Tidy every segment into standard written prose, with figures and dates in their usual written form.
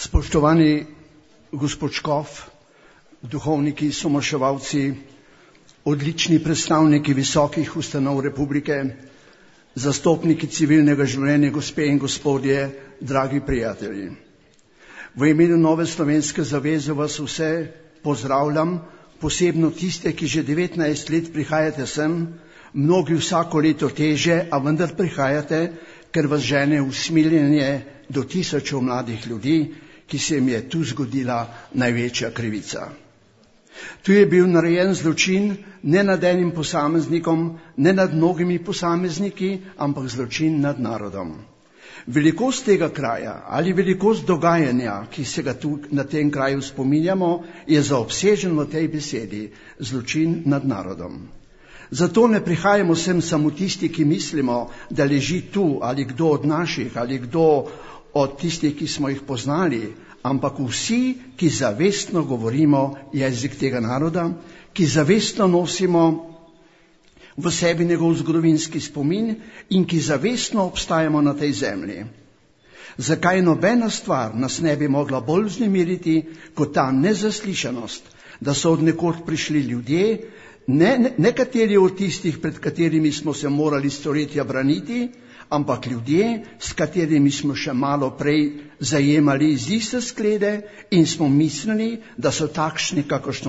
Spoštovani gospod Škof, duhovniki, somaševalci, odlični predstavniki visokih ustanov Republike, zastopniki civilnega življenja, gospe in gospodje, dragi prijatelji. V imenu Nove slovenske zaveze vas vse pozdravljam, posebno tiste, ki že 19 let prihajate sem, mnogi vsako leto teže, a vendar prihajate, ker vas žene usmiljenje do tisočev mladih ljudi, ki se jim je tu zgodila največja krivica. Tu je bil narejen zločin ne nad enim posameznikom, ne nad mnogimi posamezniki, ampak zločin nad narodom. Velikost tega kraja ali velikost dogajanja, ki se ga tu na tem kraju spominjamo, je zaobsežen v tej besedi zločin nad narodom. Zato ne prihajamo sem samo tisti, ki mislimo, da leži tu ali kdo od naših ali kdo od tistih, ki smo jih poznali, ampak vsi, ki zavestno govorimo jezik tega naroda, ki zavestno nosimo v sebi njegov zgodovinski spomin in ki zavestno obstajamo na tej zemlji. Zakaj nobena stvar nas ne bi mogla bolj vznemiriti kot ta nezaslišanost, da so od nekod prišli ljudje, nekateri od tistih, pred katerimi smo se morali stoletja braniti, ampak ljudje, s katerimi smo še malo prej zajemali iz iste sklede in smo mislili, da so takšni,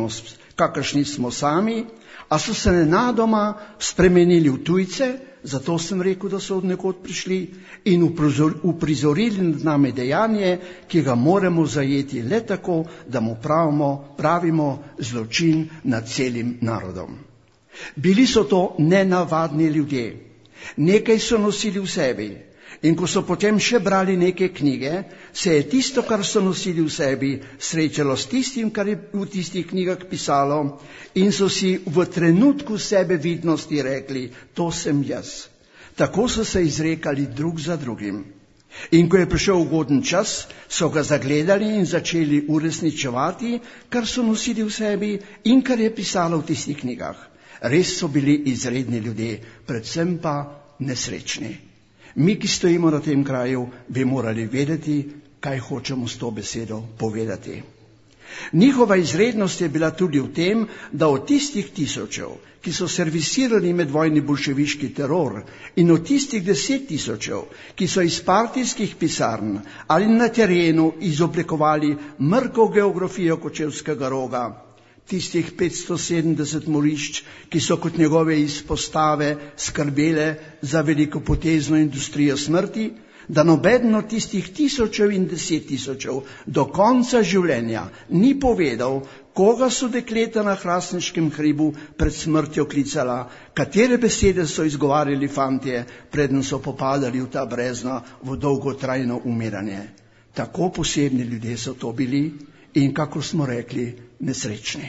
kakršni smo sami, a so se nenadoma spremenili v tujce, zato sem rekel, da so od nekod prišli in uprizorili nad nami dejanje, ki ga moramo zajeti le tako, da mu pravimo zločin nad celim narodom. Bili so to nenavadni ljudje. Nekaj so nosili v sebi in ko so potem še brali neke knjige, se je tisto, kar so nosili v sebi, srečalo s tistim, kar je v tistih knjigah pisalo in so si v trenutku sebe vidnosti rekli, to sem jaz. Tako so se izrekali drug za drugim. In ko je prišel ugoden čas, so ga zagledali in začeli uresničevati, kar so nosili v sebi in kar je pisalo v tistih knjigah. Res so bili izredni ljudje, predvsem pa nesrečni. Mi, ki stojimo na tem kraju, bi morali vedeti, kaj hočemo s to besedo povedati. Njihova izrednost je bila tudi v tem, da od tistih tisočev, ki so servisirali medvojni bolševiški teror, in od tistih 10 tisočev, ki so iz partijskih pisarn ali na terenu izoblikovali mrko geografijo Kočevskega roga, tistih 570 morišč, ki so kot njegove izpostave skrbele za velikopotezno industrijo smrti, da nobeden od tistih tisočev in 10 tisočev do konca življenja ni povedal, koga so dekleta na hrastniškem hribu pred smrtjo klicala, katere besede so izgovarjali fantje, preden so popadali v ta brezna v dolgotrajno umiranje. Tako posebni ljudje so to bili in, kako smo rekli, nesrečni.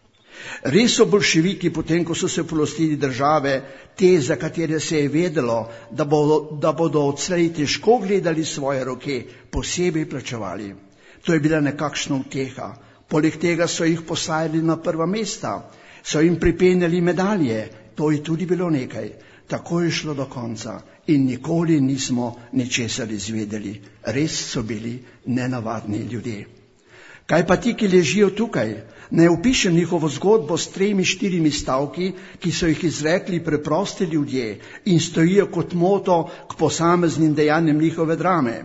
Res so bolševiki, potem ko so se polastili države, te, za katere se je vedelo, da bodo odslej težko gledali svoje roke, posebej plačevali. To je bila nekakšna uteha. Poleg tega so jih poslali na prva mesta, so jim pripenjali medalje, to je tudi bilo nekaj. Tako je šlo do konca in nikoli nismo ničesar izvedeli. Res so bili nenavadni ljudje. Kaj pa ti, ki ležijo tukaj? Ne opišem njihovo zgodbo s 3-4 stavki, ki so jih izrekli preprosti ljudje in stojijo kot moto k posameznim dejanjem njihove drame.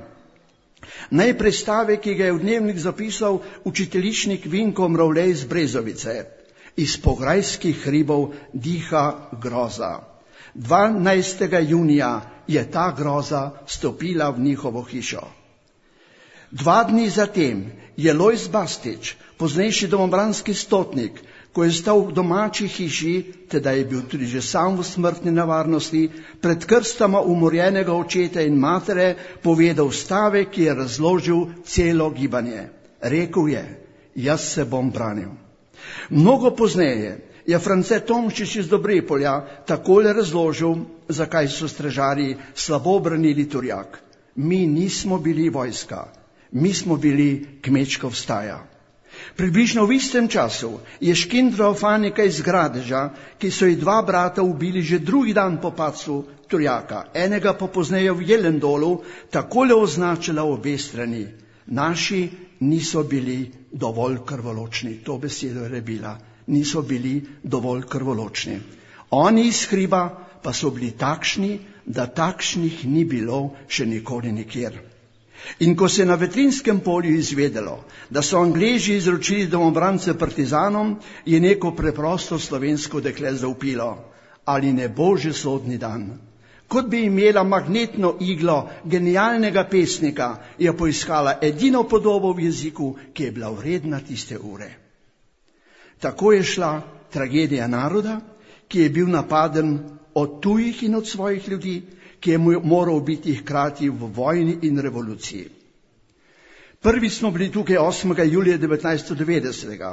Najprej stavek, ki ga je v dnevnik zapisal učiteljičnik Vinko Mravlej iz Brezovice. Iz pograjskih hribov diha groza. 12. junija je ta groza stopila v njihovo hišo. 2 dni zatem je Lojz Bastič, poznejši domobranski stotnik, ko je stal v domači hiši, teda je bil tudi že sam v smrtni nevarnosti, pred krstama umorjenega očeta in matere, povedal stavek, ki je razložil celo gibanje. Rekel je, jaz se bom branil. Mnogo pozneje je France Tomšič iz Dobrepolja takole razložil, zakaj so stražarji slabo branili Turjak. Mi nismo bili vojska. Mi smo bili kmečka vstaja. Približno v istem času je Škindrova Fanika iz Gradeža, ki so ji 2 brata ubili že drugi dan po padcu Turjaka, enega pa pozneje v Jelendolu, takole označila obe strani. Naši niso bili dovolj krvoločni. To besedo je rebila. Niso bili dovolj krvoločni. Oni iz hriba pa so bili takšni, da takšnih ni bilo še nikoli nikjer. In ko se je na Vetrinjskem polju izvedelo, da so Angleži izročili domobrance partizanom, je neko preprosto slovensko dekle zavpilo: ali ne bo že sodni dan? Kot bi imela magnetno iglo genialnega pesnika, je poiskala edino podobo v jeziku, ki je bila vredna tiste ure. Tako je šla tragedija naroda, ki je bil napaden od tujih in od svojih ljudi, ki je moral biti hkrati v vojni in revoluciji. Prvi smo bili tukaj 8. julija 1990.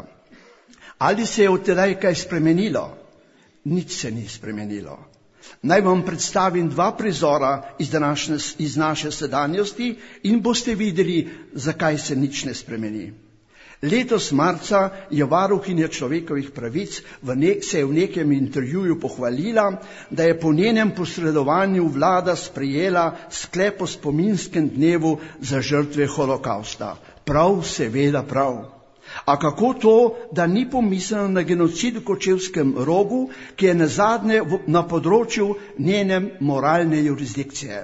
Ali se je od tedaj kaj spremenilo? Nič se ni spremenilo. Naj vam predstavim dva prizora iz naše sedanjosti in boste videli, zakaj se nič ne spremeni. Letos marca je varuhinja človekovih pravic se je v nekem intervjuju pohvalila, da je po njenem posredovanju vlada sprejela sklep o spominskem dnevu za žrtve holokausta. Prav, seveda prav. A kako to, da ni pomisleno na genocid v Kočevskem rogu, ki je nazadnje na področju njene moralne jurisdikcije?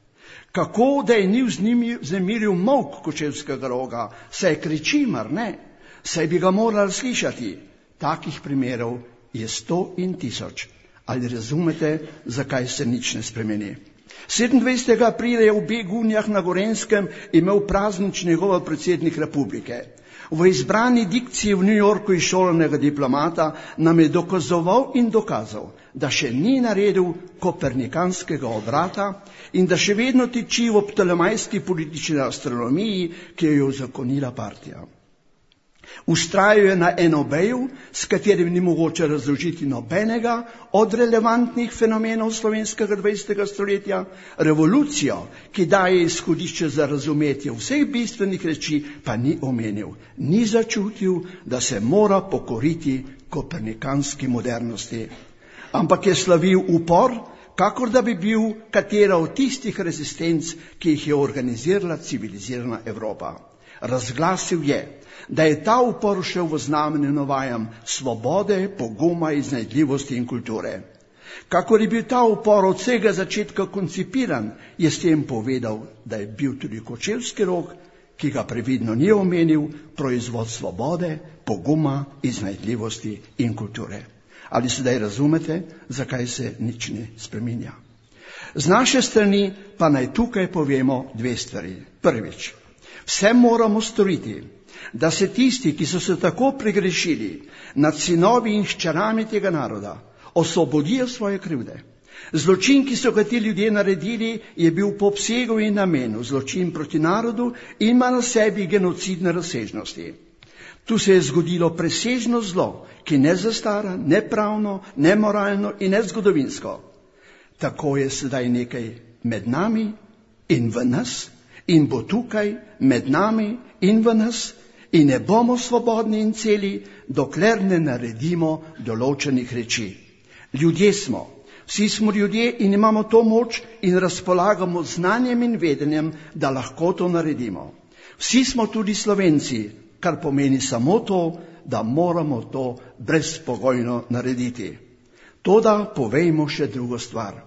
Kako, da je ni vznemiril molk Kočevskega roga? Saj kriči, mar ne? Saj bi ga morali slišati. Takih primerov je 100 in 1000. Ali razumete, zakaj se nič ne spremeni? 27. aprila je v Begunjah na Gorenjskem imel praznič njegov predsednik republike. V izbrani dikciji v New Yorku izšolanega diplomata nam je dokazoval in dokazal, da še ni naredil kopernikanskega obrata in da še vedno tiči v ptolemajski politični astronomiji, ki jo je uzakonila partija. Vztrajal je na enobeju, s katerim ni mogoče razložiti nobenega od relevantnih fenomenov slovenskega 20. stoletja, revolucijo, ki daje izhodišče za razumetje vseh bistvenih reči, pa ni omenil. Ni začutil, da se mora pokoriti kopernikanski modernosti. Ampak je slavil upor, kakor da bi bil katera od tistih rezistenc, ki jih je organizirala civilizirana Evropa. Razglasil je, da je ta upor šel v znamenju, navajam, svobode, poguma, iznajdljivosti in kulture. Kakor je bil ta upor od vsega začetka koncipiran, je s tem povedal, da je bil tudi Kočevski rog, ki ga previdno ni omenil, proizvod svobode, poguma, iznajdljivosti in kulture. Ali sedaj razumete, zakaj se nič ne spreminja? Z naše strani pa naj tukaj povemo dve stvari. Prvič, vse moramo storiti, da se tisti, ki so se tako pregrešili nad sinovi in hčerami tega naroda, osvobodijo svoje krivde. Zločin, ki so ga ti ljudje naredili, je bil po obsegu in namenu zločin proti narodu in ima na sebi genocidne razsežnosti. Tu se je zgodilo presežno zlo, ki ne zastara, ne pravno, ne moralno in ne zgodovinsko. Tako je sedaj nekaj med nami in v nas, in bo tukaj med nami in v nas, in ne bomo svobodni in celi, dokler ne naredimo določenih reči. Ljudje smo, vsi smo ljudje in imamo to moč in razpolagamo znanjem in vedenjem, da lahko to naredimo. Vsi smo tudi Slovenci, kar pomeni samo to, da moramo to brezpogojno narediti. Toda povejmo še drugo stvar.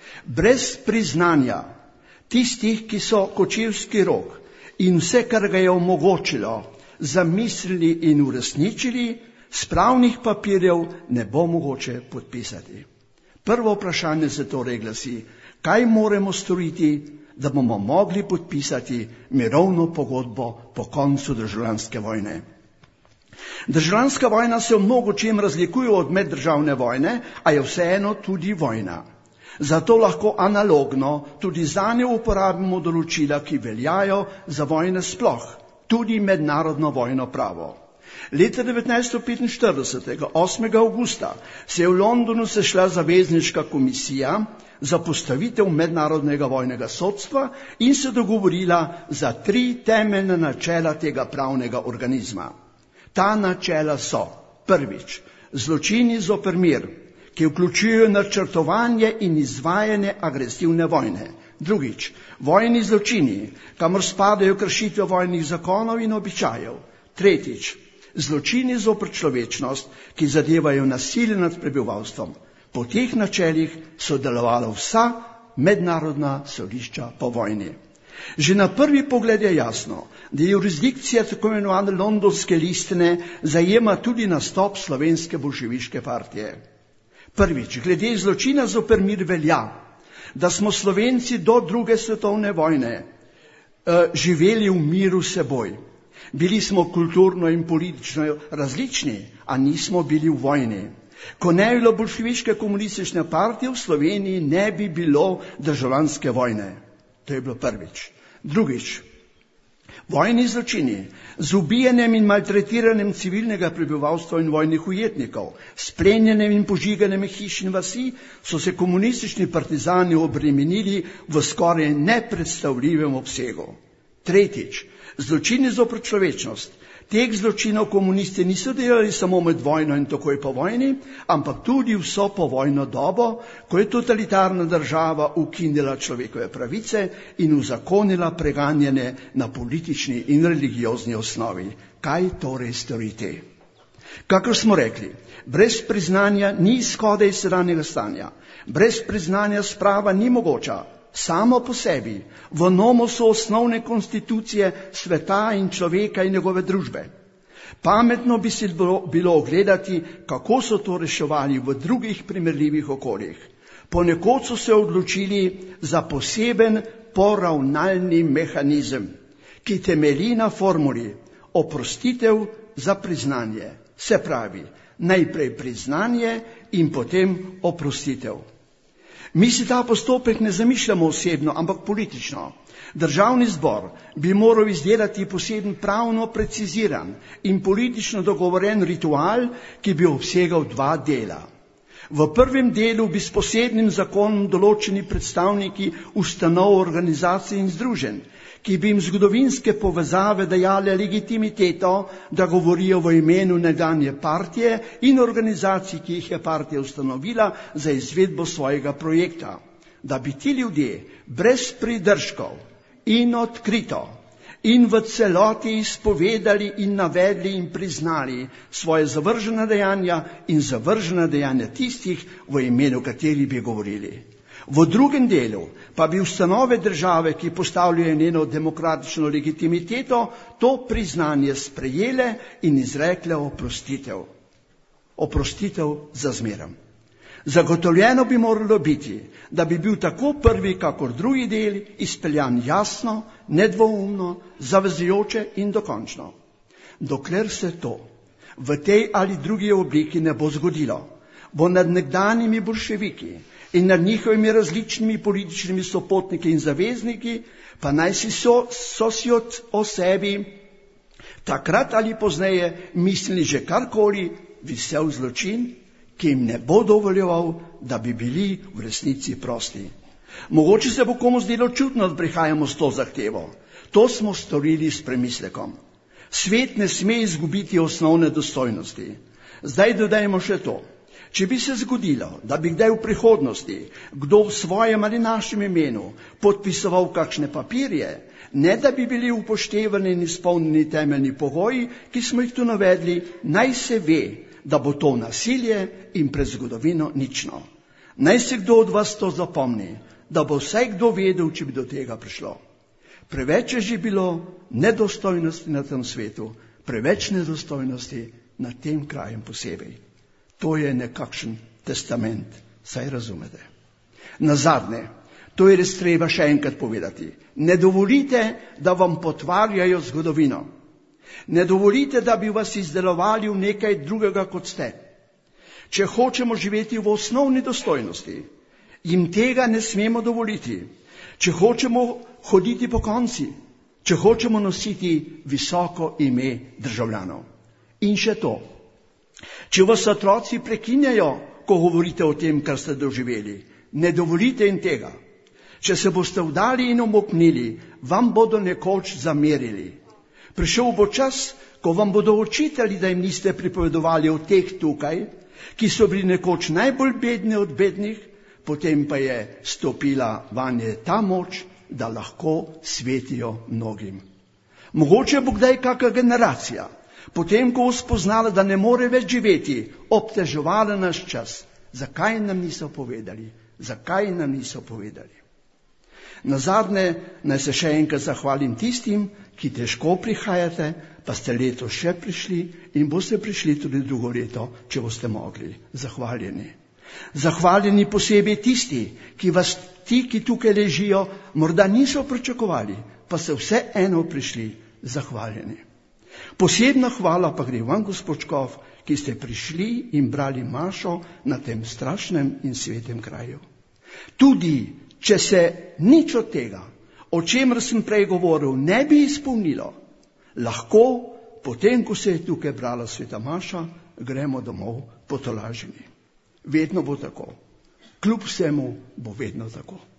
Brez priznanja tistih, ki so Kočevski rog in vse, kar ga je omogočilo, zamislili in uresničili, spravnih papirjev ne bo mogoče podpisati. Prvo vprašanje se torej glasi, kaj moramo storiti, da bomo mogli podpisati mirovno pogodbo po koncu državljanske vojne. Državljanska vojna se v mnogočem razlikuje od meddržavne vojne, a je vseeno tudi vojna. Zato lahko analogno tudi zanjo uporabimo določila, ki veljajo za vojne sploh, tudi mednarodno vojno pravo. Leta 1945, 8. avgusta, se je v Londonu sešla zavezniška komisija za postavitev mednarodnega vojnega sodstva in se dogovorila za 3 temeljna načela tega pravnega organizma. Ta načela so: prvič, zločini zoper mir, ki vključujejo načrtovanje in izvajanje agresivne vojne. Drugič, vojni zločini, kamor spadajo kršitve vojnih zakonov in običajev. Tretjič, zločini zoper človečnost, ki zadevajo nasilje nad prebivalstvom. Po teh načelih so delovala vsa mednarodna sodišča po vojni. Že na prvi pogled je jasno, da jurisdikcija tako imenovane londonske listine zajema tudi nastop slovenske bolševiške partije. Prvič, glede zločina zoper mir velja, da smo Slovenci do druge svetovne vojne živeli v miru s seboj. Bili smo kulturno in politično različni, a nismo bili v vojni. Ko ne bi bilo bolševiške komunistične partije, v Sloveniji ne bi bilo državljanske vojne. To je bilo prvič. Drugič, vojni zločini z ubijanjem in maltretiranjem civilnega prebivalstva in vojnih ujetnikov, s plenjenjem in požiganjem hiš in vasi, so se komunistični partizani obremenili v skoraj nepredstavljivem obsegu. Tretjič, zločini zoper človečnost. Teh zločinov komunisti niso delali samo med vojno in takoj po vojni, ampak tudi vso povojno dobo, ko je totalitarna država ukinila človekove pravice in uzakonila preganjanje na politični in religiozni osnovi. Kaj torej storiti? Kakor smo rekli, brez priznanja ni izhoda iz sedanjega stanja. Brez priznanja sprava ni mogoča. Samo po sebi, v nomosu osnovne konstitucije sveta in človeka in njegove družbe. Pametno bi si bilo ogledati, kako so to reševali v drugih primerljivih okoljih. Ponekod so se odločili za poseben poravnalni mehanizem, ki temelji na formuli oprostitev za priznanje. Se pravi, najprej priznanje in potem oprostitev. Mi si ta postopek ne zamišljamo osebno, ampak politično. Državni zbor bi moral izdelati poseben pravno preciziran in politično dogovoren ritual, ki bi obsegal 2 dela. V prvem delu bi s posebnim zakonom določeni predstavniki ustanov, organizacij in združenj, ki bi jim zgodovinske povezave dajale legitimiteto, da govorijo v imenu nekdanje partije in organizacij, ki jih je partija ustanovila za izvedbo svojega projekta. Da bi ti ljudje brez pridržkov in odkrito in v celoti izpovedali in navedli in priznali svoje zavržena dejanja in zavržena dejanja tistih, v imenu katerih bi govorili. V drugem delu pa bi ustanove države, ki postavljajo njeno demokratično legitimiteto, to priznanje sprejele in izrekle oprostitev. Oprostitev za zmerom. Zagotovljeno bi moralo biti, da bi bil tako prvi, kakor drugi del izpeljan jasno, nedvoumno, zavezujoče in dokončno. Dokler se to v tej ali drugi obliki ne bo zgodilo, bo nad nekdanjimi bolševiki in nad njihovimi različnimi političnimi sopotniki in zavezniki, pa naj so si o sebi takrat ali pozneje mislili že karkoli, visel zločin, ki jim ne bo dovoljeval, da bi bili v resnici prosti. Mogoče se bo komu zdelo čudno, da prihajamo s to zahtevo. To smo storili s premislekom. Svet ne sme izgubiti osnovne dostojnosti. Zdaj dodajmo še to. Če bi se zgodilo, da bi kdaj v prihodnosti kdo v svojem ali našem imenu podpisoval kakšne papirje, ne da bi bili upoštevani in izpolnjeni temeljni pogoji, ki smo jih tu navedli, naj se ve, da bo to nasilje in pred zgodovino nično. Naj se kdo od vas to zapomni, da bo vsaj kdo vedel, če bi do tega prišlo. Preveč je že bilo nedostojnosti na tem svetu, preveč nedostojnosti na tem krajem posebej. To je nekakšen testament, saj razumete. Nazadnje, to je res treba še enkrat povedati. Ne dovolite, da vam potvarjajo zgodovino. Ne dovolite, da bi vas izdelovali v nekaj drugega, kot ste. Če hočemo živeti v osnovni dostojnosti, jim tega ne smemo dovoliti. Če hočemo hoditi po konci, če hočemo nositi visoko ime državljanov. In še to. Če vas otroci prekinjajo, ko govorite o tem, kar ste doživeli, ne dovolite jim tega. Če se boste vdali in omoknili, vam bodo nekoč zamerili. Prišel bo čas, ko vam bodo očitali, da jim niste pripovedovali o teh tukaj, ki so bili nekoč najbolj bedni od bednih, potem pa je stopila vanje ta moč, da lahko svetijo mnogim. Mogoče bo kdaj kakšna generacija, potem ko bo spoznala, da ne more več živeti, obteževala naš čas. Zakaj nam niso povedali? Zakaj nam niso povedali? Nazadnje naj se še enkrat zahvalim tistim, ki težko prihajate, pa ste letos še prišli in boste prišli tudi drugo leto, če boste mogli. Zahvaljeni. Zahvaljeni posebej tisti, ki tukaj ležijo, morda niso pričakovali, pa ste vseeno prišli. Zahvaljeni. Posebna hvala pa gre vam, gospod Škof, ki ste prišli in brali mašo na tem strašnem in svetem kraju. Tudi, če se nič od tega, o čemer sem prej govoril, ne bi izpolnilo, lahko, potem, ko se je tukaj brala sveta maša, gremo domov potolaženi. Vedno bo tako. Kljub vsemu bo vedno tako.